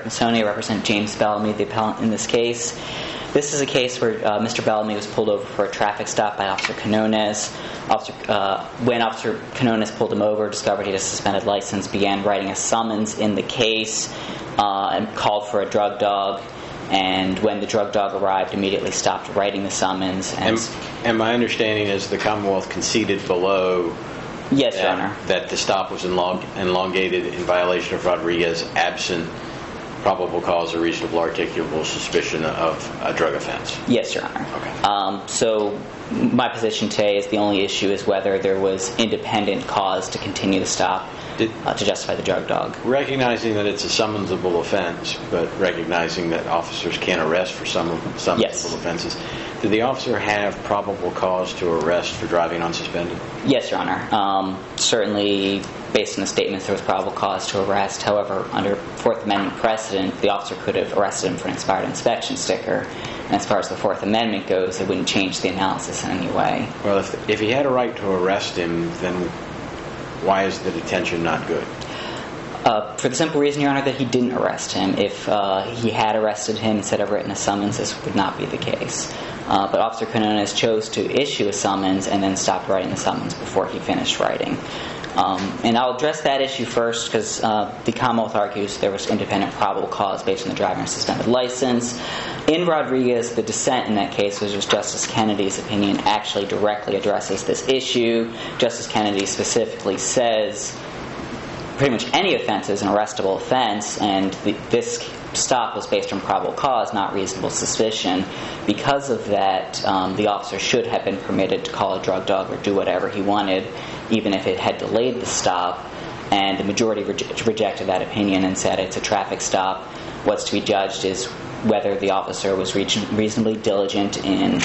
Eric Massoni. I represent James Bellamy, the appellant in this case. This is a case where Mr. Bellamy was pulled over for a traffic stop by Officer Canones. When Officer Canones pulled him over, discovered he had a suspended license, began writing a summons in the case, and called for a drug dog. And when the drug dog arrived, immediately stopped writing the summons. And my understanding is the Commonwealth conceded below. Yes, Your Honor. That the stop was elongated in violation of Rodriguez, absent probable cause or reasonable articulable suspicion of a drug offense. Yes, Your Honor. Okay. So my position today is the only issue is whether there was independent cause to continue the stop to justify the drug dog. Recognizing that it's a summonsable offense, but recognizing that officers can't arrest for summonsable offenses, did the officer have probable cause to arrest for driving unsuspended? Yes, Your Honor. Certainly, based on the statements, there was probable cause to arrest. However, under Fourth Amendment precedent, the officer could have arrested him for an expired inspection sticker. And as far as the Fourth Amendment goes, it wouldn't change the analysis in any way. Well, if he had a right to arrest him, then why is the detention not good? For the simple reason, Your Honor, that he didn't arrest him. If he had arrested him instead of written a summons, this would not be the case. But Officer Canones chose to issue a summons and then stopped writing the summons before he finished writing. And I'll address that issue first because the Commonwealth argues there was independent probable cause based on the driver and suspended license. In Rodriguez, the dissent in that case, which was Justice Kennedy's opinion, actually directly addresses this issue. Justice Kennedy specifically says pretty much any offense is an arrestable offense, and this stop was based on probable cause, not reasonable suspicion. Because of that, the officer should have been permitted to call a drug dog or do whatever he wanted, even if it had delayed the stop. And the majority rejected that opinion and said it's a traffic stop. What's to be judged is whether the officer was reasonably diligent in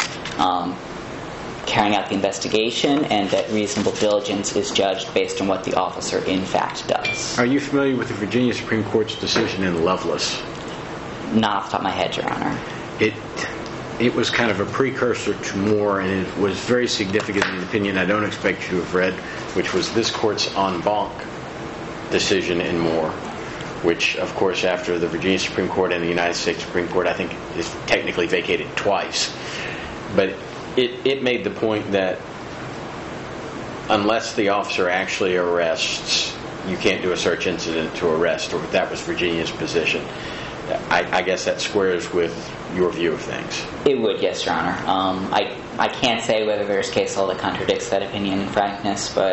carrying out the investigation, and that reasonable diligence is judged based on what the officer in fact does. Are you familiar with the Virginia Supreme Court's decision in Lovelace? Not off the top of my head, Your Honor. It was kind of a precursor to Moore, and it was very significant in an opinion I don't expect you to have read, which was this court's en banc decision in Moore, which, of course, after the Virginia Supreme Court and the United States Supreme Court, I think is technically vacated twice. But it made the point that unless the officer actually arrests, you can't do a search incident to arrest, or that was Virginia's position. I guess that squares with your view of things. It would, yes, Your Honor. I can't say whether there's case law that contradicts that opinion in frankness, but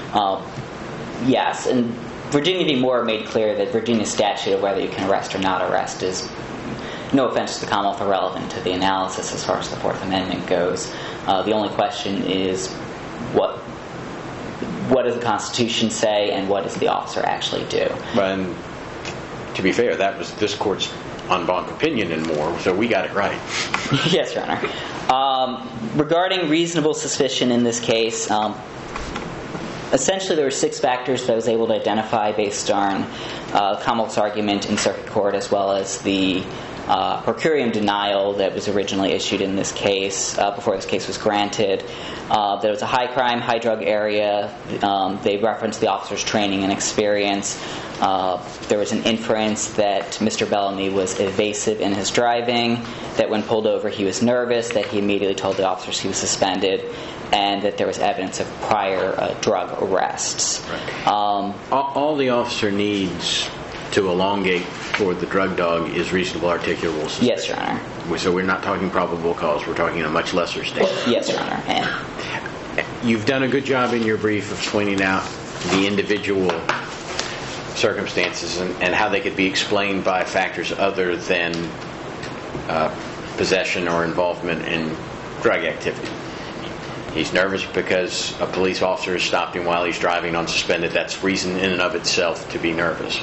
yes. And Virginia v. Moore made clear that Virginia's statute of whether you can arrest or not arrest is, no offense to the Commonwealth, irrelevant to the analysis as far as the Fourth Amendment goes. The only question is what does the Constitution say and what does the officer actually do? And to be fair, that was this court's en banc opinion in Moore, so we got it right. Yes, Your Honor. Regarding reasonable suspicion in this case, essentially there were 6 factors that I was able to identify based on Commonwealth's argument in circuit court, as well as the per curiam denial that was originally issued in this case before this case was granted. There was a high crime, high drug area. They referenced the officer's training and experience. There was an inference that Mr. Bellamy was evasive in his driving, that when pulled over he was nervous, that he immediately told the officers he was suspended, and that there was evidence of prior drug arrests. Right. All the officer needs to elongate for the drug dog is reasonable articulable suspicion. Yes, Your Honor. So we're not talking probable cause, we're talking a much lesser standard. Yes, Your Honor. And you've done a good job in your brief of pointing out the individual circumstances and how they could be explained by factors other than possession or involvement in drug activity. He's nervous because a police officer has stopped him while he's driving unsuspended. That's reason in and of itself to be nervous.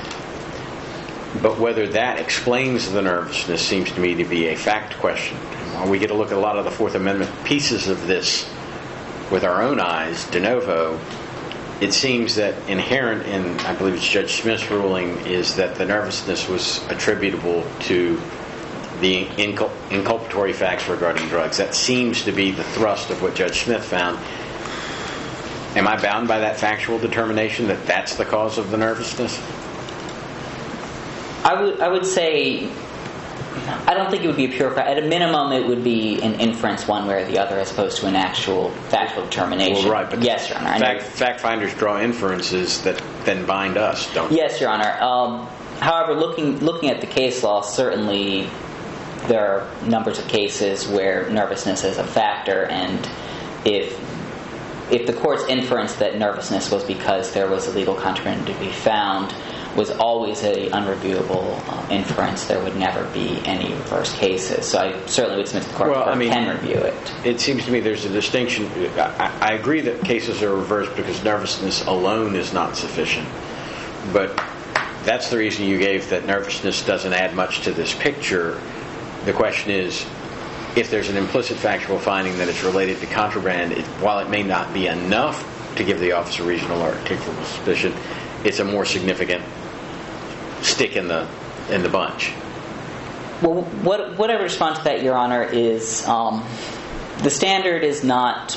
But whether that explains the nervousness seems to me to be a fact question. While we get to look at a lot of the Fourth Amendment pieces of this with our own eyes, de novo, it seems that inherent in, I believe it's Judge Smith's ruling, is that the nervousness was attributable to the inculpatory facts regarding drugs. That seems to be the thrust of what Judge Smith found. Am I bound by that factual determination that that's the cause of the nervousness? I would say I don't think it would be a pure fact. At a minimum, it would be an inference one way or the other, as opposed to an actual factual determination. Well, right, but yes, Your Honor. Fact finders draw inferences that then bind us, don't they? Yes, Your Honor. However, looking at the case law, certainly there are numbers of cases where nervousness is a factor, and if the court's inference that nervousness was because there was illegal contraband to be found was always an unreviewable inference, there would never be any reverse cases. So I certainly would submit to the court can review it. It seems to me there's a distinction. I agree that cases are reversed because nervousness alone is not sufficient. But that's the reason you gave, that nervousness doesn't add much to this picture. The question is, if there's an implicit factual finding that it's related to contraband, while it may not be enough to give the officer reasonable or articulable suspicion, it's a more significant stick in the bunch. Well, what I would respond to that, Your Honor, is the standard is not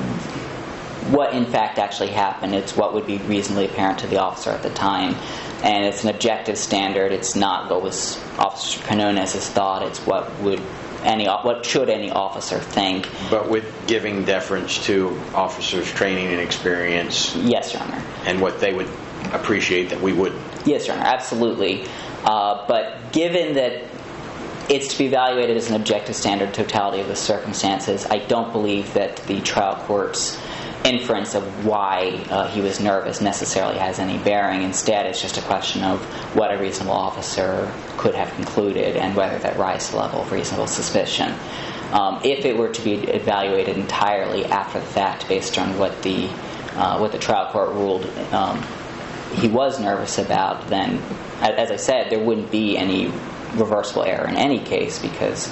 what in fact actually happened. It's what would be reasonably apparent to the officer at the time. And it's an objective standard. It's not what was Officer Quinones's thought. It's what should any officer think. But with giving deference to officers' training and experience. Yes, Your Honor. And what they would appreciate that we wouldn't. Yes, Your Honor, absolutely. But given that it's to be evaluated as an objective standard, totality of the circumstances, I don't believe that the trial court's inference of why he was nervous necessarily has any bearing. Instead, it's just a question of what a reasonable officer could have concluded and whether that rises to the level of reasonable suspicion. If it were to be evaluated entirely after the fact based on what the trial court ruled he was nervous about, then, as I said, there wouldn't be any reversible error in any case, because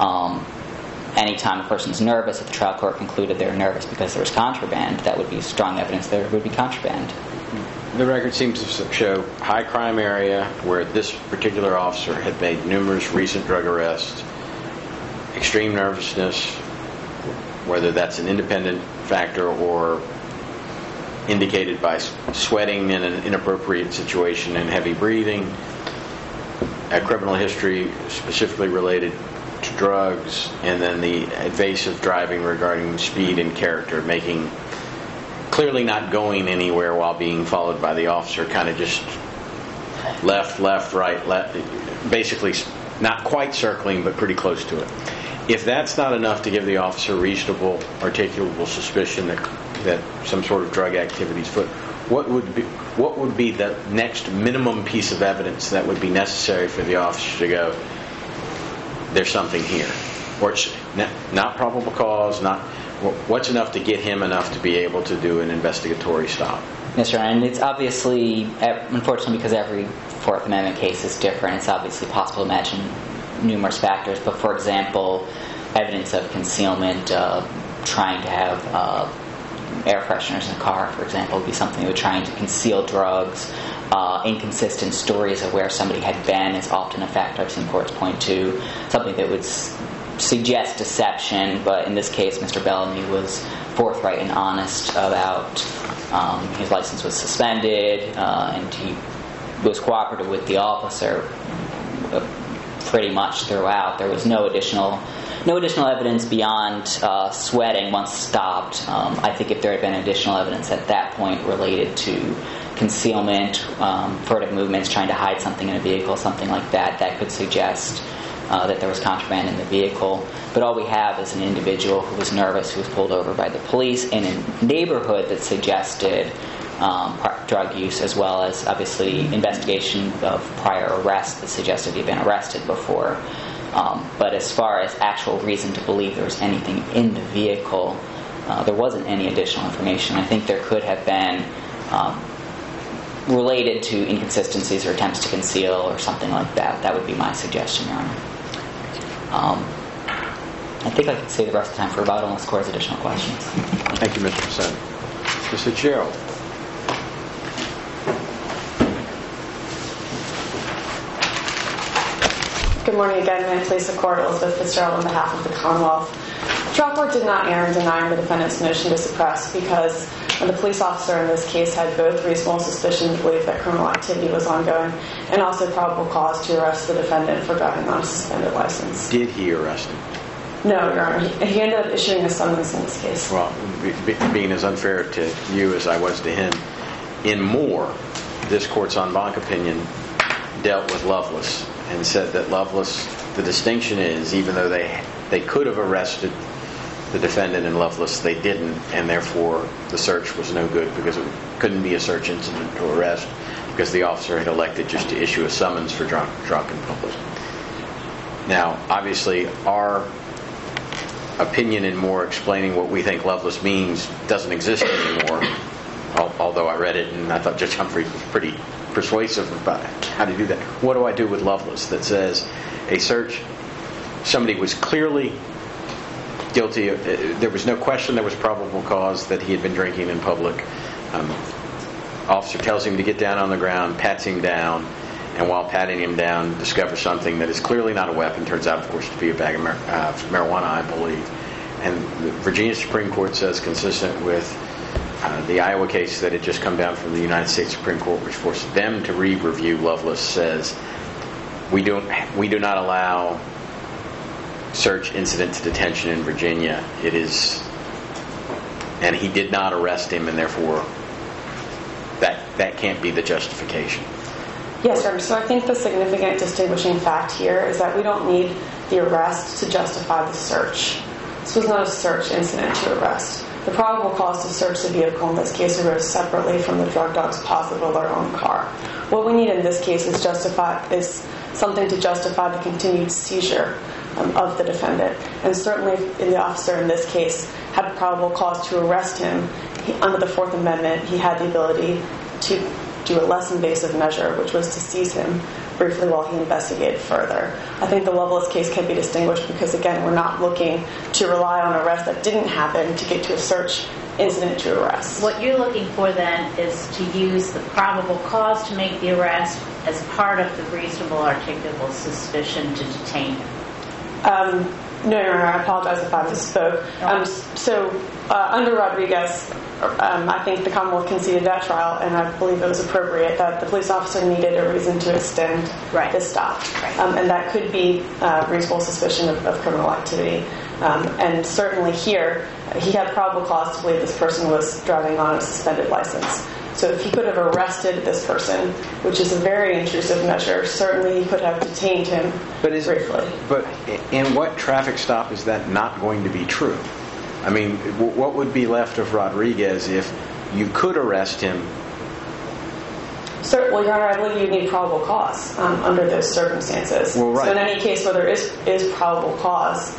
anytime a person's nervous, if the trial court concluded they were nervous because there was contraband, that would be strong evidence there would be contraband. The record seems to show high crime area where this particular officer had made numerous recent drug arrests, extreme nervousness, whether that's an independent factor or indicated by sweating in an inappropriate situation and heavy breathing, a criminal history specifically related to drugs, and then the evasive driving regarding speed and character, making clearly not going anywhere while being followed by the officer, kind of just left, right, left, basically not quite circling but pretty close to it. If that's not enough to give the officer reasonable, articulable suspicion that some sort of drug activity is afoot, what would be the next minimum piece of evidence that would be necessary for the officer to go, there's something here? Or it's not probable cause, what's enough to get him enough to be able to do an investigatory stop? Yes, sir. And it's obviously, unfortunately, because every Fourth Amendment case is different, it's obviously possible to imagine numerous factors. But, for example, evidence of concealment, trying to have air fresheners in a car, for example, would be something with trying to conceal drugs. Inconsistent stories of where somebody had been is often a factor I've seen courts point to. Something that would suggest deception, but in this case, Mr. Bellamy was forthright and honest about his license was suspended, and he was cooperative with the officer pretty much throughout. There was no additional evidence beyond sweating once stopped. I think if there had been additional evidence at that point related to concealment, furtive movements, trying to hide something in a vehicle, something like that, that could suggest that there was contraband in the vehicle. But all we have is an individual who was nervous, who was pulled over by the police in a neighborhood that suggested drug use, as well as, obviously, investigation of prior arrests that suggested he'd been arrested before. But as far as actual reason to believe there was anything in the vehicle, there wasn't any additional information. I think there could have been related to inconsistencies or attempts to conceal or something like that. That would be my suggestion, Your Honor. I think I can save the rest of the time for rebuttal unless the court has additional questions. Thank you, Mr. Percent. Mr. Fitzgerald. Good morning again. May I please the court, Elizabeth Fitzgerald on behalf of the Commonwealth. The trial court did not err in denying the defendant's motion to suppress because And the police officer in this case had both reasonable suspicion to believe that criminal activity was ongoing and also probable cause to arrest the defendant for driving on a suspended license. Did he arrest him? No, Your Honor. He ended up issuing a summons in this case. Well, being as unfair to you as I was to him, in Moore, this court's en banc opinion dealt with Loveless and said that Loveless, the distinction is, even though they could have arrested the defendant in Loveless, they didn't, and therefore the search was no good because it couldn't be a search incident to arrest because the officer had elected just to issue a summons for drunken public. Now, obviously, our opinion in Moore explaining what we think Loveless means doesn't exist anymore, although I read it and I thought Judge Humphrey was pretty persuasive about how to do that. What do I do with Loveless that says a search, somebody was clearly guilty, there was no question there was probable cause that he had been drinking in public. Officer tells him to get down on the ground, pats him down, and while patting him down, discovers something that is clearly not a weapon, turns out, of course, to be a bag of marijuana, I believe. And the Virginia Supreme Court says, consistent with the Iowa case that had just come down from the United States Supreme Court, which forced them to re-review Loveless, says we do not allow search incident to detention in Virginia. It is, and he did not arrest him, and therefore that can't be the justification. Yes, sir. So I think the significant distinguishing fact here is that we don't need the arrest to justify the search. This was not a search incident to arrest. The probable cause to search the vehicle in this case arose separately from the drug dog's positive alert on the car. What we need in this case is something to justify the continued seizure of the defendant. And certainly the officer in this case had probable cause to arrest him. Under the Fourth Amendment, he had the ability to do a less invasive measure, which was to seize him briefly while he investigated further. I think the Loveless case can be distinguished because, again, we're not looking to rely on arrest that didn't happen to get to a search incident to arrest. What you're looking for then is to use the probable cause to make the arrest as part of the reasonable articulable suspicion to detain him. No, Your Honor, I apologize if I misspoke. Under Rodriguez, I think the Commonwealth conceded that trial, and I believe it was appropriate that the police officer needed a reason to extend this stop. Right. And that could be reasonable suspicion of criminal activity. And certainly here, he had probable cause to believe this person was driving on a suspended license. So if he could have arrested this person, which is a very intrusive measure, certainly he could have detained him briefly. But in what traffic stop is that not going to be true? I mean, what would be left of Rodriguez if you could arrest him? Well, Your Honor, I believe you need probable cause under those circumstances. Well, right. So in any case where there is probable cause...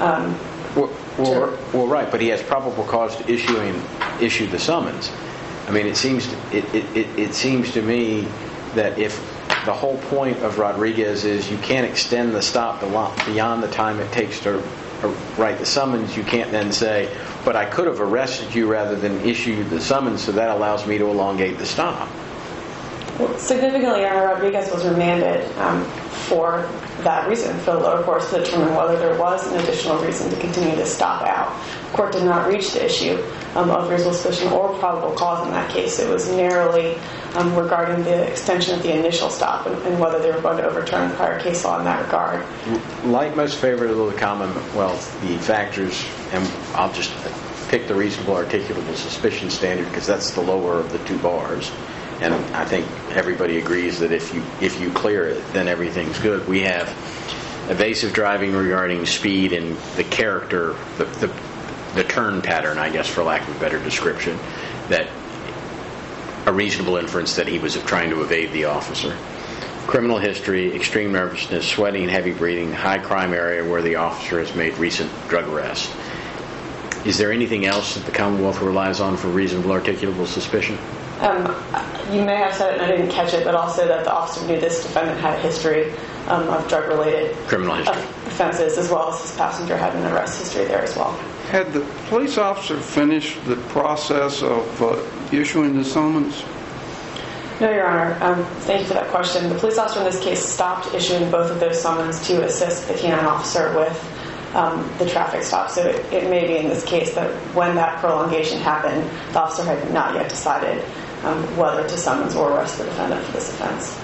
right, but he has probable cause to issue the summons. I mean, it seems to me that if the whole point of Rodriguez is you can't extend the stop beyond the time it takes to write the summons, you can't then say, but I could have arrested you rather than issue you the summons, so that allows me to elongate the stop. Well, significantly, Your Honor, Rodriguez was remanded for that reason, for the lower courts to determine whether there was an additional reason to continue to stop out. The court did not reach the issue of reasonable suspicion or probable cause in that case. It was narrowly regarding the extension of the initial stop and whether they were going to overturn the prior case law in that regard. Like most favorable to the Commonwealth, the factors, and I'll just pick the reasonable articulable suspicion standard because that's the lower of the two bars. And I think everybody agrees that if you clear it, then everything's good. We have evasive driving regarding speed and the character, the turn pattern, I guess, for lack of a better description, that a reasonable inference that he was trying to evade the officer. Criminal history, extreme nervousness, sweating, heavy breathing, high crime area where the officer has made recent drug arrests. Is there anything else that the Commonwealth relies on for reasonable articulable suspicion? You may have said it and I didn't catch it, but also that the officer knew this defendant had a history of drug-related criminal history offenses, as well as his passenger had an arrest history there as well. Had the police officer finished the process of issuing the summons? No, Your Honor. Thank you for that question. The police officer in this case stopped issuing both of those summons to assist the canine officer with the traffic stop. So it may be in this case that when that prolongation happened, the officer had not yet decided whether to summons or arrest the defendant for this offense.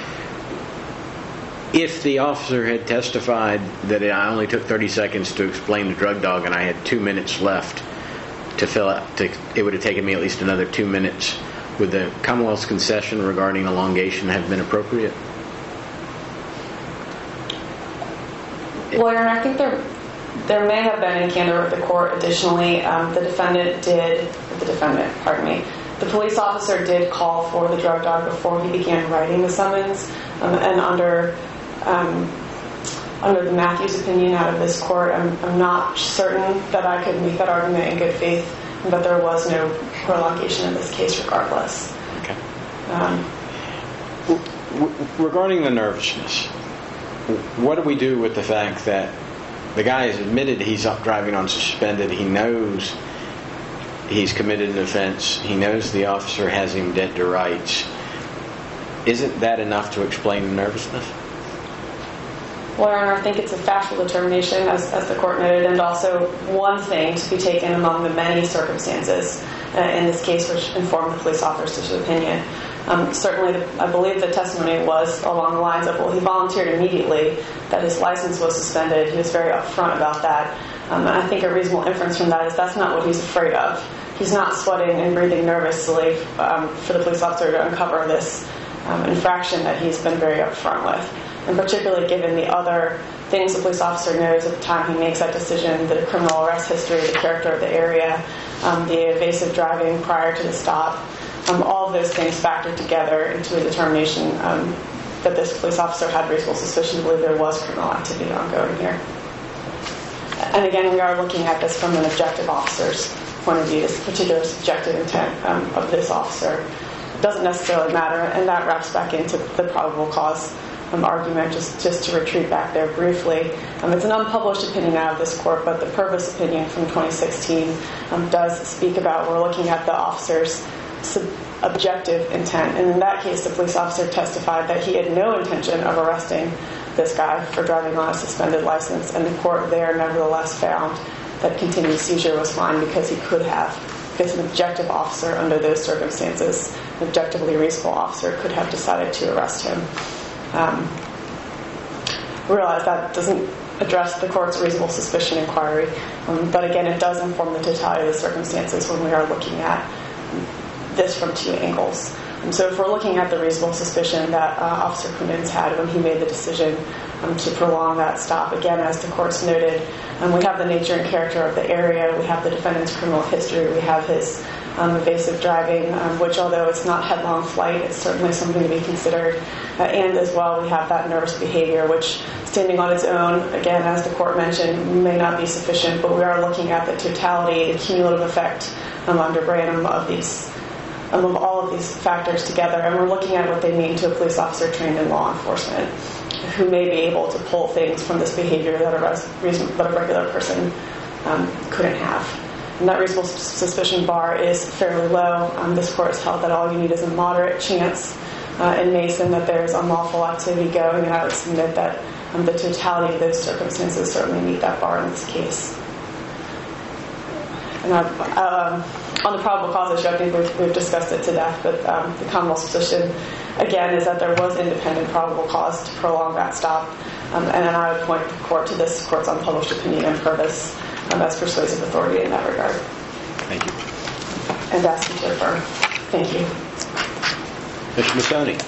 If the officer had testified that I only took 30 seconds to explain the drug dog and I had 2 minutes left to fill out, it would have taken me at least another 2 minutes, would the Commonwealth's concession regarding elongation have been appropriate? Well, Your Honor, I think there may have been in candor with the court. Additionally, the police officer did call for the drug dog before he began writing the summons, and under the Matthews opinion out of this court, I'm not certain that I could make that argument in good faith, but there was no prolongation in this case regardless. Okay. Regarding the nervousness, what do we do with the fact that the guy has admitted he's driving on suspended, he knows he's committed an offense, he knows the officer has him dead to rights? Isn't that enough to explain the nervousness? Well, Your Honor, I think it's a factual determination, as the court noted, and also one thing to be taken among the many circumstances in this case which informed the police officer's opinion. Certainly, I believe the testimony was along the lines of, well, he volunteered immediately that his license was suspended. He was very upfront about that. And I think a reasonable inference from that is that's not what he's afraid of. He's not sweating and breathing nervously for the police officer to uncover this infraction that he's been very upfront with. And particularly given the other things the police officer knows at the time he makes that decision, the criminal arrest history, the character of the area, the evasive driving prior to the stop, all of those things factored together into a determination that this police officer had reasonable suspicion to believe there was criminal activity ongoing here. And again, we are looking at this from an objective officer's point of view. This particular subjective intent of this officer doesn't necessarily matter, and that wraps back into the probable cause argument. Just to retreat back there briefly, it's an unpublished opinion out of this court, but the Purvis opinion from 2016 does speak about, we're looking at the officer's objective intent, and in that case the police officer testified that he had no intention of arresting this guy for driving on a suspended license, and the court there nevertheless found that continued seizure was fine because he could have, because an objective officer under those circumstances, an objectively reasonable officer could have decided to arrest him. Realize that doesn't address the court's reasonable suspicion inquiry, but again it does inform the totality of the circumstances when we are looking at this from two angles. So if we're looking at the reasonable suspicion that Officer Cummins had when he made the decision to prolong that stop, again, as the court's noted, we have the nature and character of the area, we have the defendant's criminal history, we have his evasive driving, which although it's not headlong flight, it's certainly something to be considered, and as well we have that nervous behavior, which standing on its own, again, as the court mentioned, may not be sufficient, but we are looking at the totality, the cumulative effect under Branham of all of these factors together, and we're looking at what they mean to a police officer trained in law enforcement who may be able to pull things from this behavior that a regular person couldn't have. And that reasonable suspicion bar is fairly low. This court has held that all you need is a moderate chance in Mason that there's unlawful activity going, and I would submit that the totality of those circumstances certainly meet that bar in this case. And on the probable cause issue, I think we've discussed it to death, but the Commonwealth's position, again, is that there was independent probable cause to prolong that stop, and then I would point the court to this court's unpublished opinion in Purvis as persuasive authority in that regard. Thank you. And ask you to affirm. Thank you. Mr. Missoni.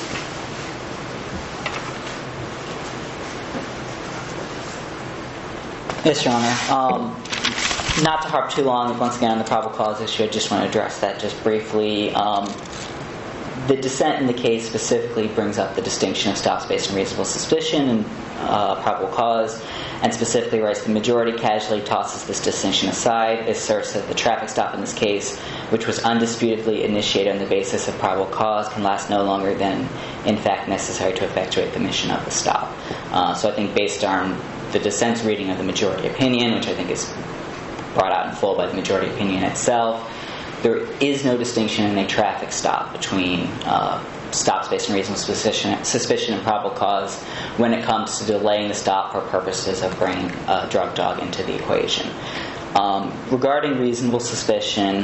Yes, Your Honor. Not to harp too long, once again, on the probable cause issue, I just want to address that just briefly. The dissent in the case specifically brings up the distinction of stops based on reasonable suspicion and probable cause, and specifically writes the majority casually tosses this distinction aside, asserts that the traffic stop in this case, which was undisputedly initiated on the basis of probable cause, can last no longer than, in fact, necessary to effectuate the mission of the stop. So I think based on the dissent's reading of the majority opinion, which I think is brought out in full by the majority opinion itself, there is no distinction in a traffic stop between stops based on reasonable suspicion and probable cause when it comes to delaying the stop for purposes of bringing a drug dog into the equation. Regarding reasonable suspicion,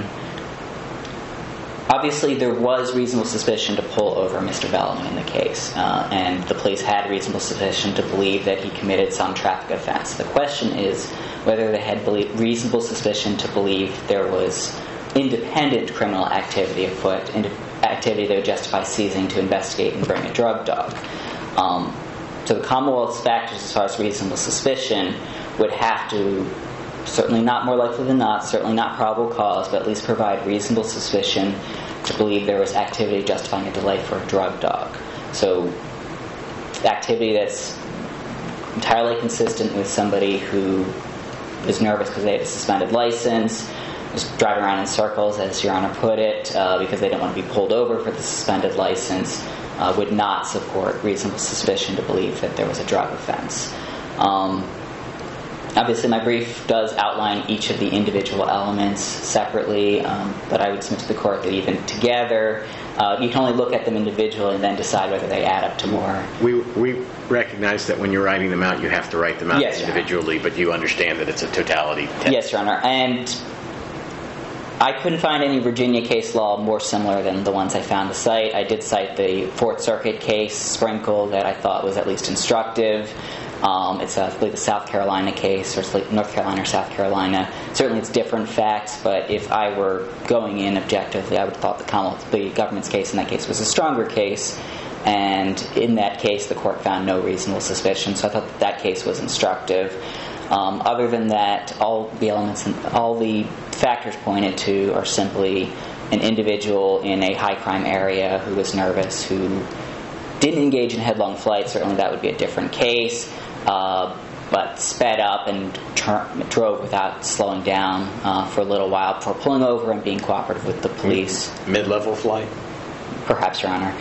obviously there was reasonable suspicion to pull over Mr. Bellamy in the case, and the police had reasonable suspicion to believe that he committed some traffic offense. The question is whether they had reasonable suspicion to believe there was independent criminal activity afoot, activity that would justify seizing to investigate and bring a drug dog. So the Commonwealth's factors as far as reasonable suspicion would have to, certainly not more likely than not, certainly not probable cause, but at least provide reasonable suspicion to believe there was activity justifying a delay for a drug dog. So activity that's entirely consistent with somebody who is nervous because they have a suspended license, is driving around in circles, as Your Honor put it, because they don't want to be pulled over for the suspended license, would not support reasonable suspicion to believe that there was a drug offense. Obviously, my brief does outline each of the individual elements separately, but I would submit to the Court that even together, you can only look at them individually and then decide whether they add up to more. We recognize that when you're writing them out, you have to write them out individually, but you understand that it's a totality test. Yes, Your Honor. And I couldn't find any Virginia case law more similar than the ones I found to cite. I did cite the Fourth Circuit case, Sprinkle, that I thought was at least instructive. It's, I believe, the South Carolina case, or North Carolina or South Carolina. Certainly it's different facts, but if I were going in objectively, I would have thought the government's case in that case was a stronger case. And in that case, the Court found no reasonable suspicion, so I thought that case was instructive. Other than that, all the elements and all the factors pointed to are simply an individual in a high crime area who was nervous, who didn't engage in headlong flight. Certainly that would be a different case, but sped up and drove without slowing down for a little while before pulling over and being cooperative with the police. Mid-level flight? Perhaps, Your Honor.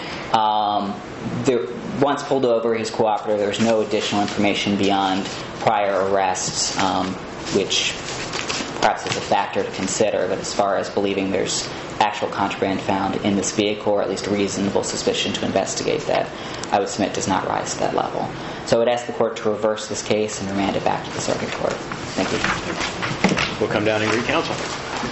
Once pulled over, he's cooperative. There was no additional information beyond prior arrests, which perhaps is a factor to consider. But as far as believing there's actual contraband found in this vehicle, or at least reasonable suspicion to investigate that, I would submit does not rise to that level. So I would ask the Court to reverse this case and remand it back to the Circuit Court. Thank you. We'll come down and greet counsel.